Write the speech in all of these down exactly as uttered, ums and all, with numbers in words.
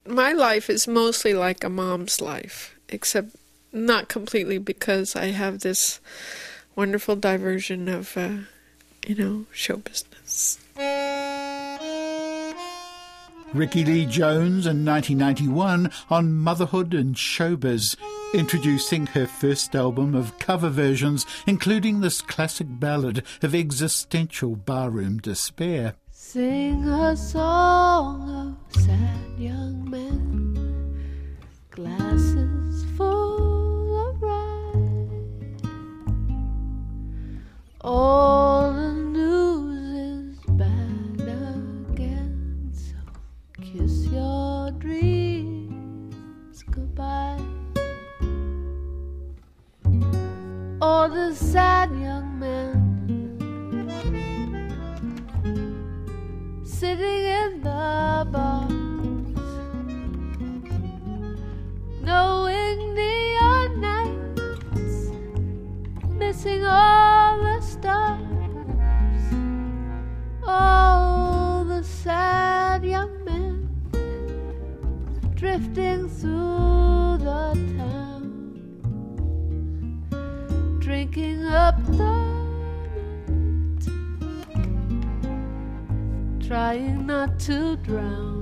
my life is mostly like a mom's life, except not completely, because I have this wonderful diversion of, uh, you know, show business. Rickie Lee Jones in nineteen ninety-one on Motherhood and Showbiz, introducing her first album of cover versions, including this classic ballad of existential barroom despair. Sing a song of sad young men, glasses full of rye. All the news is bad again, so kiss your dreams goodbye. All the sad young men sitting in the bars, knowing neon nights, missing all the stars. All the sad young men drifting through the town, drinking up the trying not to drown.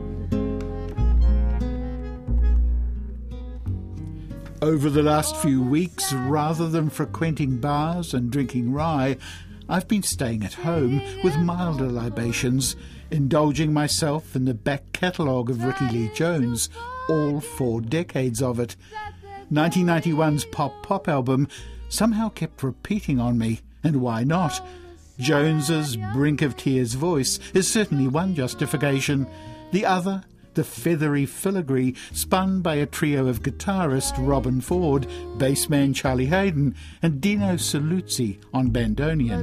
Over the last few weeks, rather than frequenting bars and drinking rye, I've been staying at home with milder libations, indulging myself in the back catalogue of Rickie Lee Jones, all four decades of it. nineteen ninety-one's pop-pop album somehow kept repeating on me, and why not? Jones's Brink of Tears voice is certainly one justification. The other, the feathery filigree spun by a trio of guitarist Robben Ford, bassman Charlie Haydn, and Dino Saluzzi on bandoneon.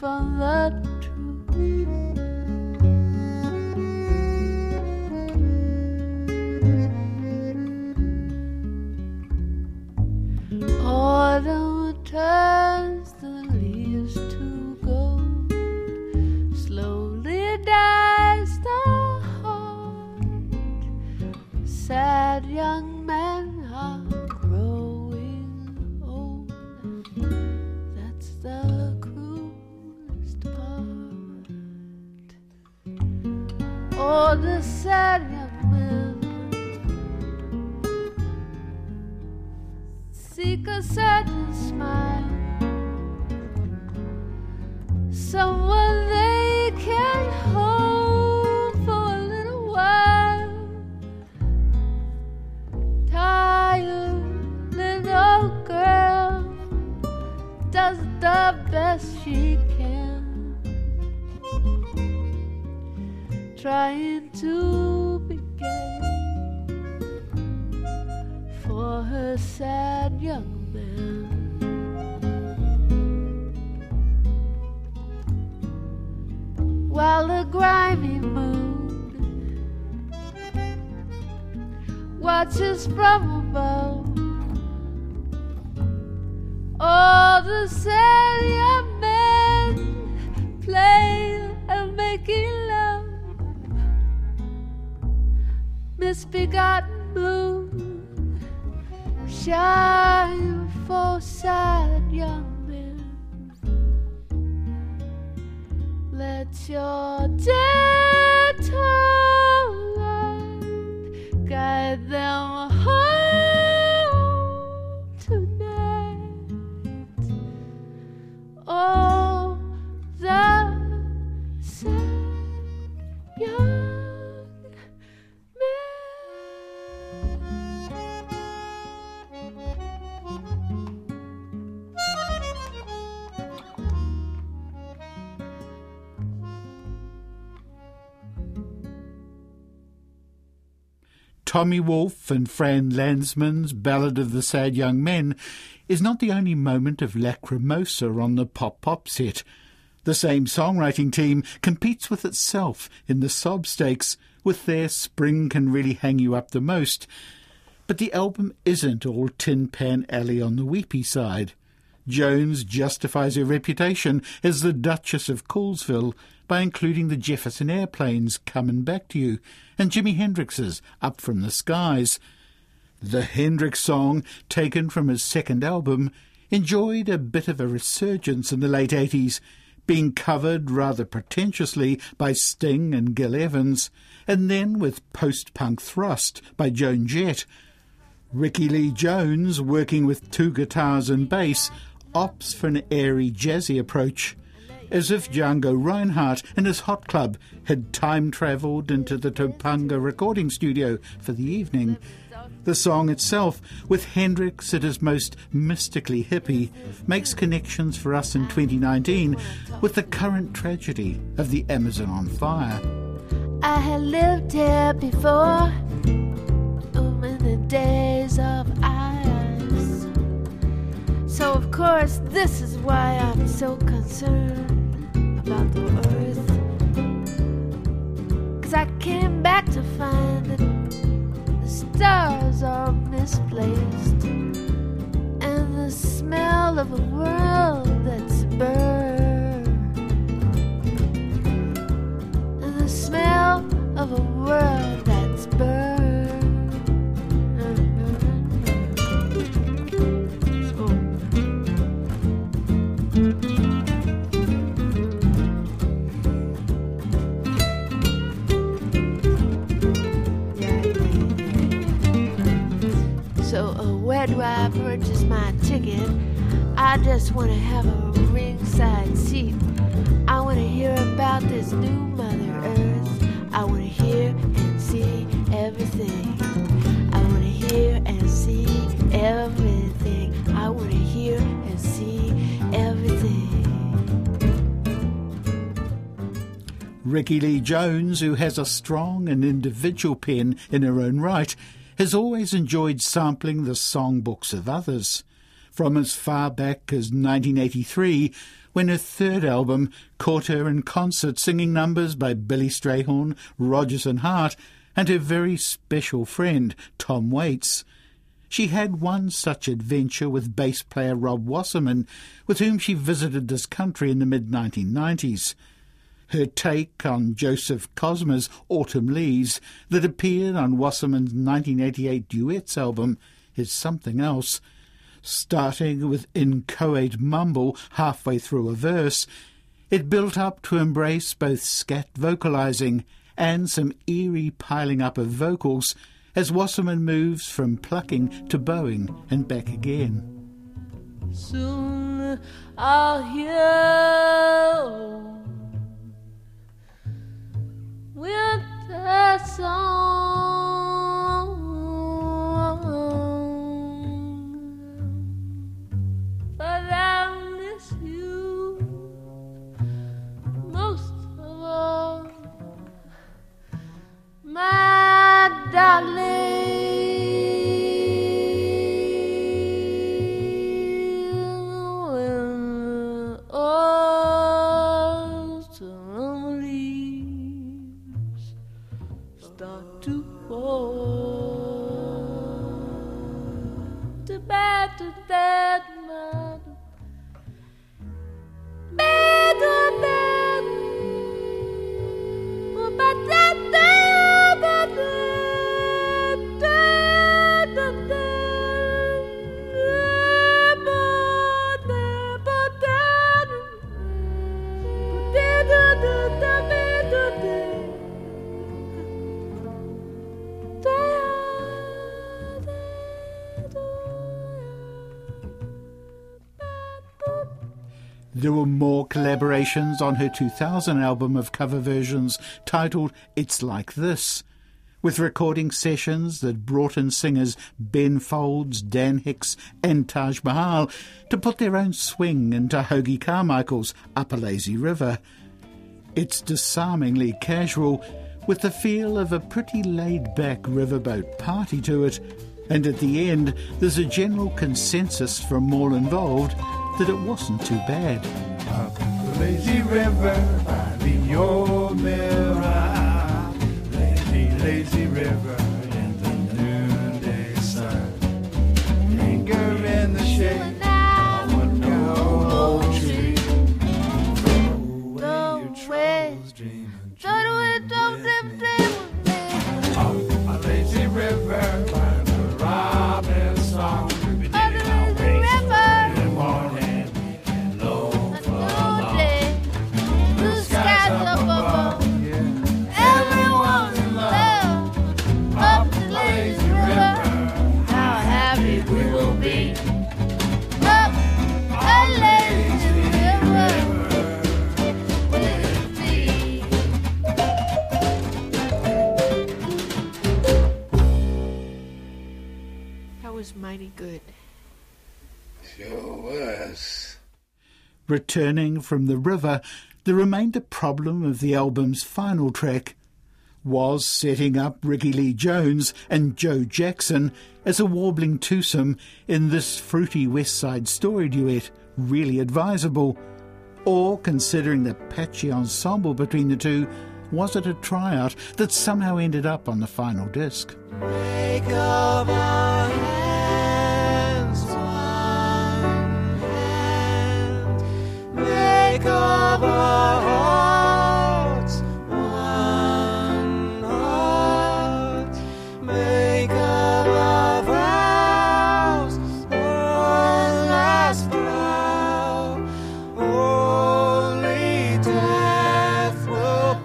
Autumn turns the leaves to gold, slowly dies the heart. Sad young men are growing old, that's the cruelest part. Oh, the sad young men seek a certain smile, someone they can hold for a little while. Tired little girl does the best she can, trying to be gay for her sad young man. While the grimy moon watches from above, all the sad young men play and making love. Misbegotten moon, shine for sad young men. Let your gentle light guide them home tonight. Oh, the sad young Tommy Wolfe and Fran Landsman's Ballad of the Sad Young Men is not the only moment of lacrimosa on the pop-pop set. The same songwriting team competes with itself in the sob stakes with their Spring Can Really Hang You Up the Most. But the album isn't all Tin Pan Alley on the weepy side. Jones justifies her reputation as the Duchess of Coolsville by including the Jefferson Airplanes' Comin' Back to You and Jimi Hendrix's Up from the Skies. The Hendrix song, taken from his second album, enjoyed a bit of a resurgence in the late eighties, being covered rather pretentiously by Sting and Gil Evans, and then with post-punk thrust by Joan Jett. Ricky Lee Jones, working with two guitars and bass, opts for an airy, jazzy approach, as if Django Reinhardt and his Hot Club had time-travelled into the Topanga recording studio for the evening. The song itself, with Hendrix at his most mystically hippie, makes connections for us in twenty nineteen with the current tragedy of the Amazon on fire. I had lived here before, um, in the days of ice. So of course this is why I'm so concerned about the earth. 'Cause I came back to find that the stars are misplaced, and the smell of a world that's burned, and the smell of a world that's burned. So uh, where do I purchase my ticket? I just want to have a ringside seat. I want to hear about this new Mother Earth. I want to hear and see everything. I want to hear and see everything. I want to hear and see everything. Ricky Lee Jones, who has a strong and individual pen in her own right, has always enjoyed sampling the songbooks of others. From as far back as nineteen eighty-three, when her third album caught her in concert singing numbers by Billy Strayhorn, Rodgers and Hart, and her very special friend Tom Waits. She had one such adventure with bass player Rob Wasserman, with whom she visited this country in the mid nineteen nineties. Her take on Joseph Cosma's Autumn Leaves, that appeared on Wasserman's nineteen eighty-eight Duets album, is something else. Starting with inchoate mumble halfway through a verse, it built up to embrace both scat vocalizing and some eerie piling up of vocals as Wasserman moves from plucking to bowing and back again. Soon I'll hear winter song, but I miss you most of all, my darling. When autumn leaves start to fall, too bad to that man, bad to bad, but that day, but that day, but There were more collaborations on her two thousand album of cover versions titled It's Like This, with recording sessions that brought in singers Ben Folds, Dan Hicks and Taj Mahal to put their own swing into Hoagy Carmichael's Up a Lazy River. It's disarmingly casual, with the feel of a pretty laid-back riverboat party to it, and at the end there's a general consensus from all involved that it wasn't too bad. Up the lazy river, by the old mirror, lazy, lazy river in the noonday sun. Linger in the shade of one old tree. Throw away your troubles was mighty good. Sure was. Returning from the river, the remainder problem of the album's final track was setting up Ricky Lee Jones and Joe Jackson as a warbling twosome in this fruity West Side Story duet really advisable? Or, considering the patchy ensemble between the two, was it a tryout that somehow ended up on the final disc? Make of our hands one hand, make of our hearts one heart, make of our vows one last vow, only death will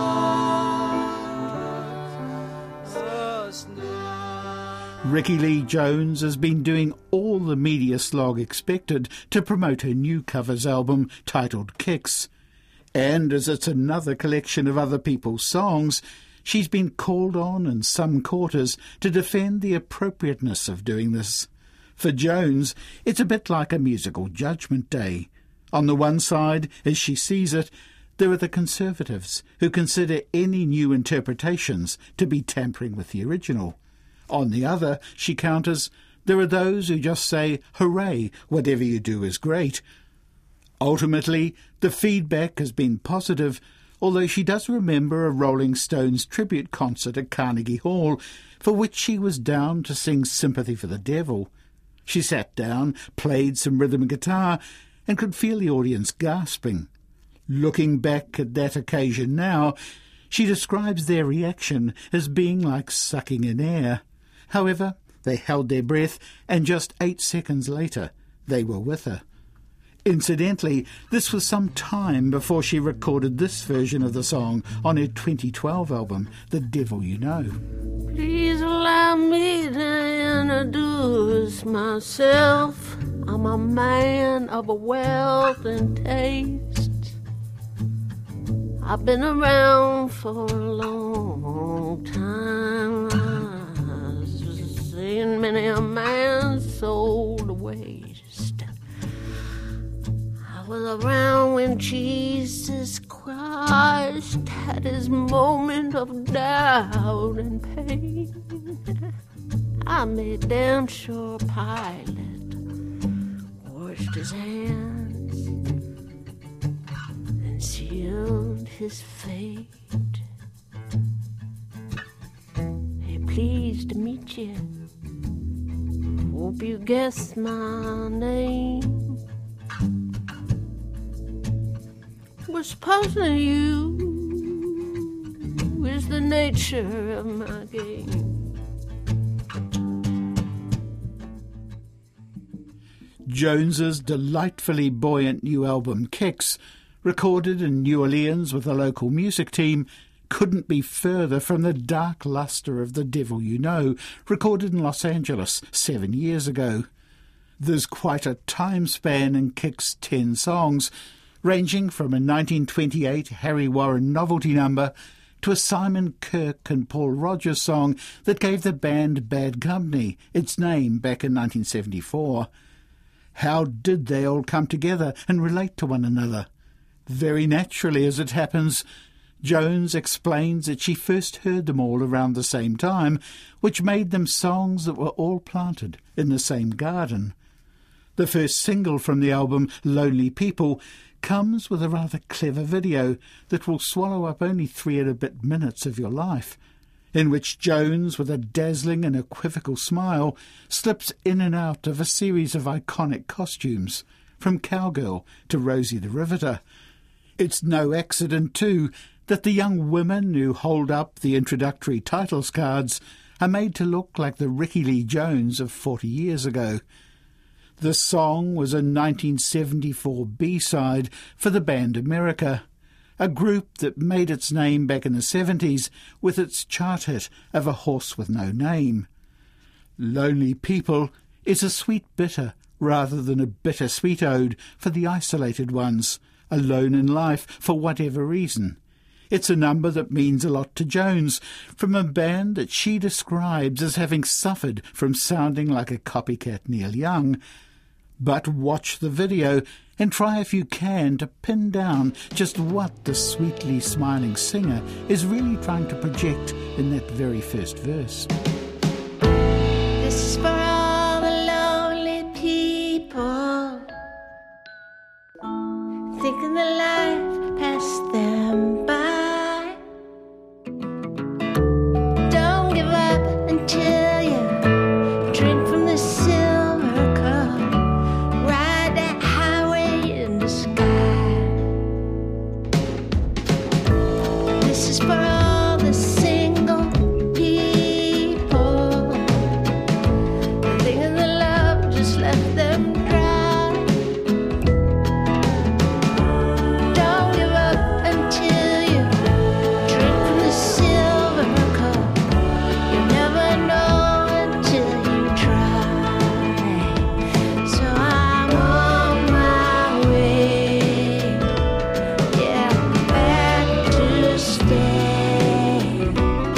part us now. Ricky Lee Jones has been doing all the media slog expected to promote her new covers album titled Kicks. And as it's another collection of other people's songs, she's been called on in some quarters to defend the appropriateness of doing this. For Jones, it's a bit like a musical judgment day. On the one side, as she sees it, there are the conservatives who consider any new interpretations to be tampering with the original. On the other, she counters, there are those who just say, hooray, whatever you do is great. Ultimately, the feedback has been positive, although she does remember a Rolling Stones tribute concert at Carnegie Hall, for which she was down to sing Sympathy for the Devil. She sat down, played some rhythm guitar, and could feel the audience gasping. Looking back at that occasion now, she describes their reaction as being like sucking in air. However, they held their breath, and just eight seconds later, they were with her. Incidentally, this was some time before she recorded this version of the song on her twenty twelve album, The Devil You Know. Please allow me to introduce myself. I'm a man of a wealth and taste. I've been around for a long time. I've seen many a man sold to waste. I was around when Jesus Christ had his moment of doubt and pain. I made damn sure Pilate washed his hands and sealed his fate. Hey, pleased to meet you. Hope you guessed my name. Well, supposing you is the nature of my game. Jones's delightfully buoyant new album Kicks, recorded in New Orleans with a local music team, couldn't be further from the dark lustre of The Devil You Know, recorded in Los Angeles seven years ago. There's quite a time span in Kicks' ten songs, ranging from a nineteen twenty-eight Harry Warren novelty number to a Simon Kirke and Paul Rodgers song that gave the band Bad Company its name back in nineteen seventy-four. How did they all come together and relate to one another? Very naturally, as it happens. Jones explains that she first heard them all around the same time, which made them songs that were all planted in the same garden. The first single from the album, Lonely People, comes with a rather clever video that will swallow up only three and a bit minutes of your life, in which Jones, with a dazzling and equivocal smile, slips in and out of a series of iconic costumes, from cowgirl to Rosie the Riveter. It's no accident, too, that the young women who hold up the introductory titles cards are made to look like the Ricky Lee Jones of forty years ago. The song was a nineteen seventy-four B-side for the band America, a group that made its name back in the seventies with its chart hit of A Horse with No Name. Lonely People is a sweet bitter rather than a bittersweet ode for the isolated ones, alone in life for whatever reason. It's a number that means a lot to Jones, from a band that she describes as having suffered from sounding like a copycat Neil Young. But watch the video and try if you can to pin down just what the sweetly smiling singer is really trying to project in that very first verse. This is for all the lonely people, thinking the life passed them by. Don't give up until you drink from the silver cup, ride that highway in the sky. This is for all the single people, thinking the love just left them dry. Don't give up until you drink from the silver cup. You never know until you try. So I'm on my way, yeah, back to stay.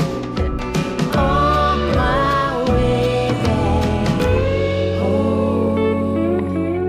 On my way back home.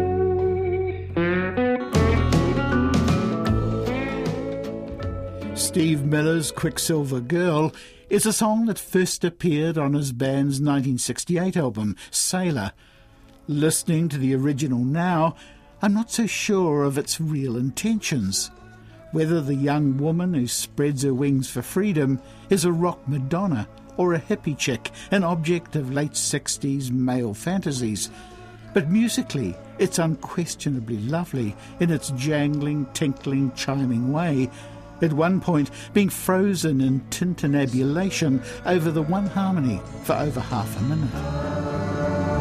Steve Miller's Quicksilver Girl is a song that first appeared on his band's nineteen sixty-eight album, Sailor. Listening to the original now, I'm not so sure of its real intentions. Whether the young woman who spreads her wings for freedom is a rock Madonna or a hippie chick, an object of late sixties male fantasies. But musically, it's unquestionably lovely in its jangling, tinkling, chiming way, at one point being frozen in tintinnabulation over the one harmony for over half a minute.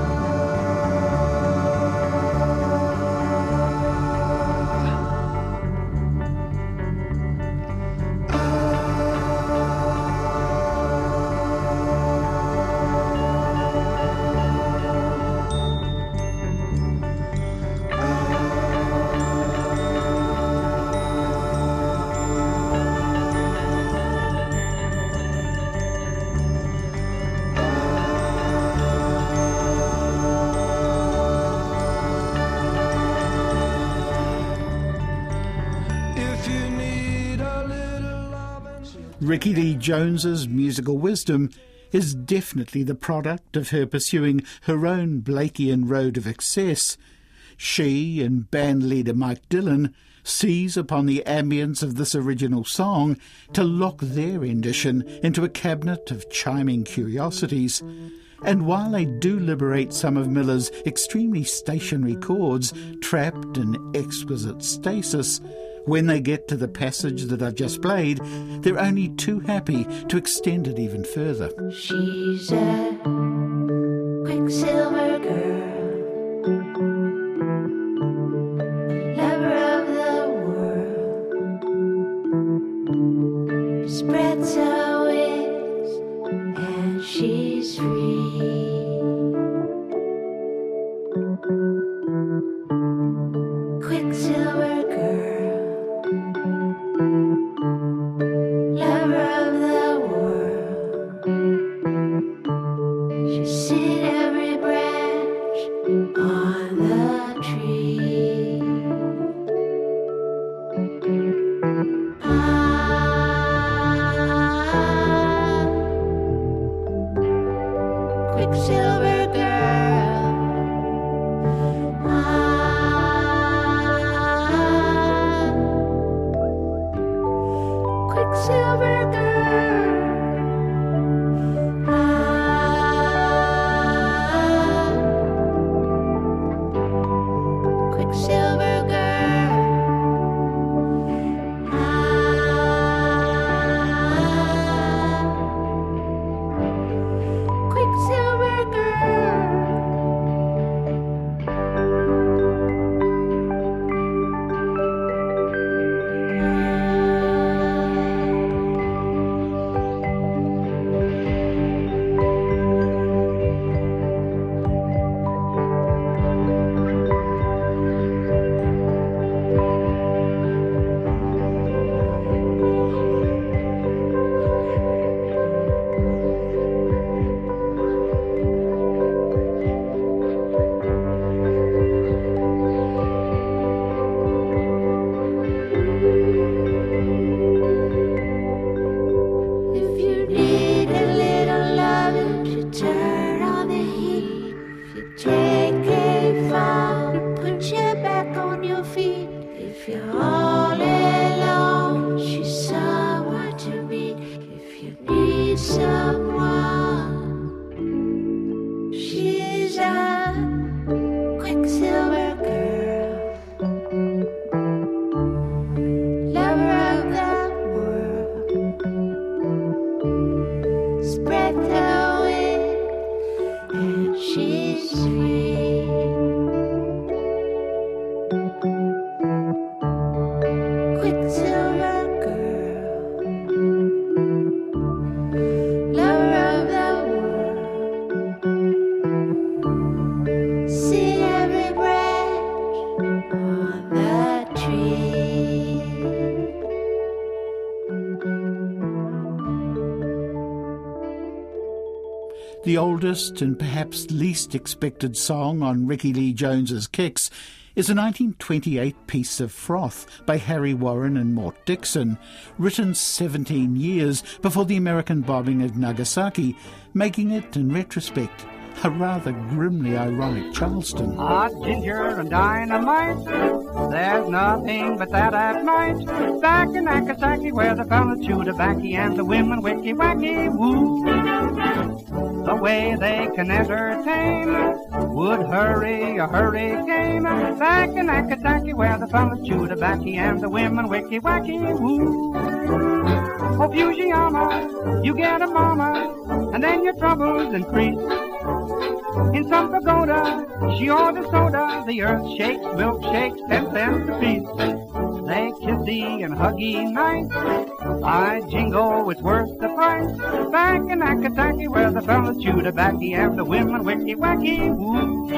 If you need a little love and she Rickie Lee Jones's musical wisdom is definitely the product of her pursuing her own Blakean road of excess. She and bandleader Mike Dillon seize upon the ambience of this original song to lock their rendition into a cabinet of chiming curiosities. And while they do liberate some of Miller's extremely stationary chords trapped in exquisite stasis, when they get to the passage that I've just played, they're only too happy to extend it even further. She's a Quicksilver girl, lover of the world, spreads her wings and she's free. Quicksilver girl, lover of the world, she's seen every branch on the tree. Ah, Quicksilver girl. Ah, Quicksilver girl. Ah, Quicksilver girl. Ah, Quicksilver girl. The oldest and perhaps least expected song on Ricky Lee Jones's Kicks is a nineteen twenty-eight piece of Froth by Harry Warren and Mort Dixon, written seventeen years before the American bombing of Nagasaki, making it, in retrospect, a rather grimly ironic Charleston. Hot ginger and dynamite, there's nothing but that at night. Back in Nagasaki where the fellas chew tobacco and the women wicky wacky woo. The way they can entertain would hurry a hurricane. Back in Nagasaki where the fellas chew tobacco and the women wicky wacky woo. Oh, Fujiyama, you get a mama, and then your troubles increase. In some pagoda, she orders soda, the earth shakes, milkshakes, ten cents a piece. They kissy and huggy nice, by jingo, it's worth the price. Back in Nagasaki where the fellas chew tobacco and the women wicky wacky woo.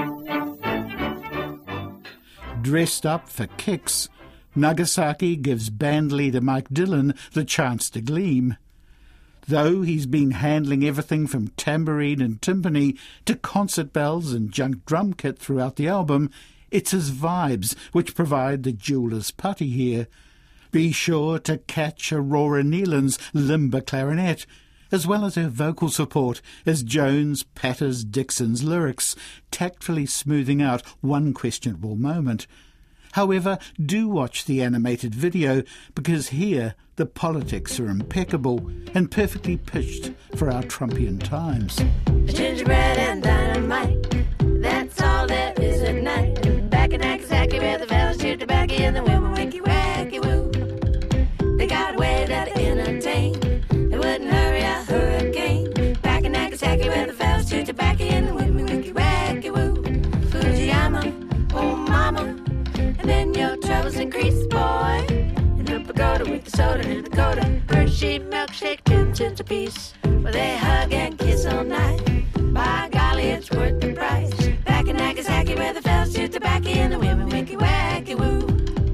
Dressed up for kicks, Nagasaki gives band leader Mike Dillon the chance to gleam. Though he's been handling everything from tambourine and timpani to concert bells and junk drum kit throughout the album, it's his vibes which provide the jeweler's putty here. Be sure to catch Aurora Nealon's limber clarinet, as well as her vocal support as Jones patters Dixon's lyrics, tactfully smoothing out one questionable moment. However, do watch the animated video, because here the politics are impeccable and perfectly pitched for our Trumpian times. Gingerbread and dynamite, that's all there is at night. Back in Nagasaki where the fellas chew tobacco and the women wicky wacky woo. They got a way that they entertain, they wouldn't hurry a hurricane. Back in Nagasaki where the fellas chew tobacco and the women wicky wacky woo. Fujiyama, oh mama, and then your troubles increase, boy. And a pagoda with the soda and the coda, Hershey milkshake, ten cents a piece. Well, they hug and kiss all night. By golly, it's worth the price. Back in Nagasaki where the fellas chew tobacco and the women wicky wacky woo.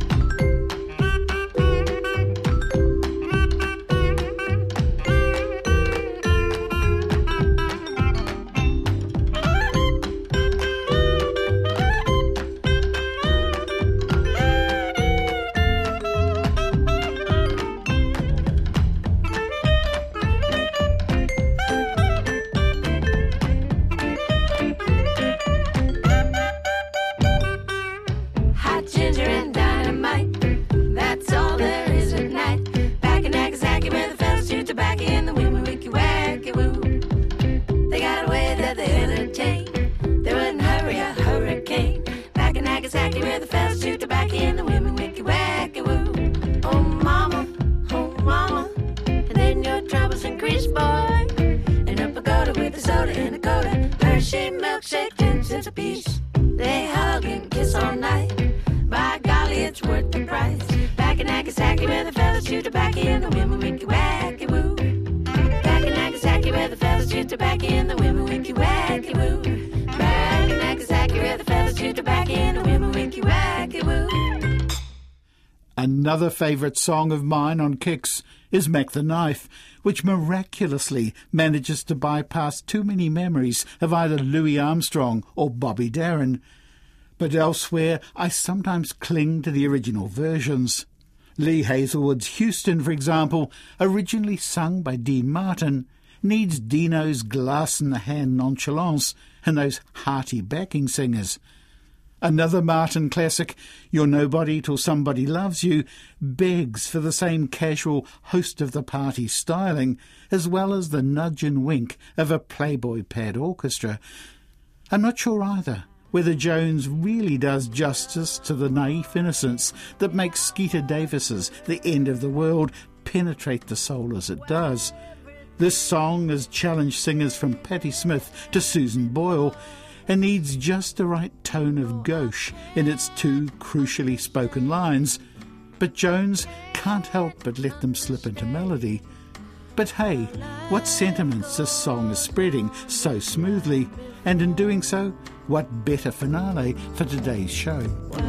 Another favourite song of mine on Kicks is Mac the Knife, which miraculously manages to bypass too many memories of either Louis Armstrong or Bobby Darin. But elsewhere, I sometimes cling to the original versions. Lee Hazelwood's Houston, for example, originally sung by Dean Martin, needs Dino's glass-in-the-hand nonchalance and those hearty backing singers. Another Martin classic, You're Nobody Till Somebody Loves You, begs for the same casual host-of-the-party styling, as well as the nudge and wink of a Playboy pad orchestra. I'm not sure either whether Jones really does justice to the naif innocence that makes Skeeter Davis's The End of the World penetrate the soul as it does. This song has challenged singers from Patti Smith to Susan Boyle, and needs just the right tone of gauche in its two crucially spoken lines, but Jones can't help but let them slip into melody. But hey, what sentiments this song is spreading so smoothly, and in doing so, what better finale for today's show.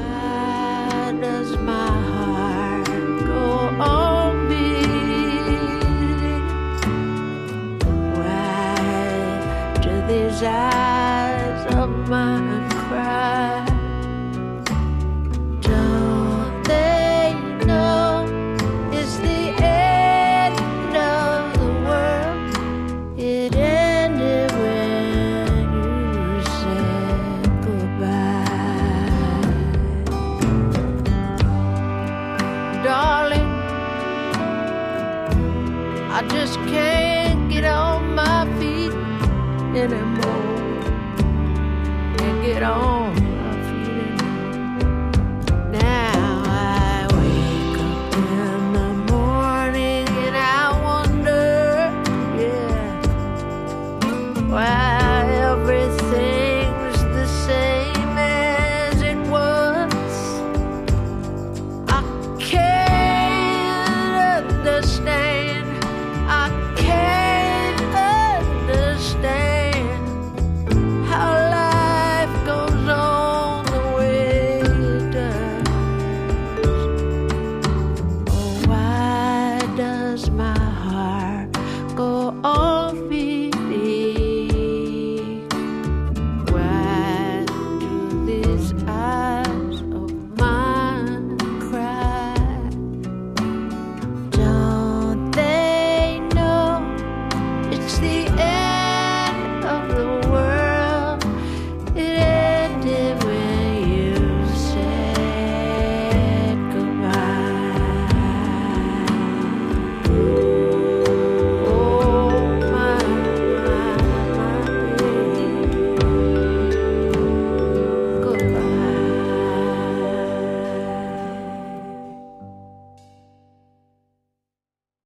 Why does my heart go on beating? Why do his eyes of mine cry. Don't they know it's the end of the world? It ended when you said goodbye. Darling, I just can't get on my feet anymore.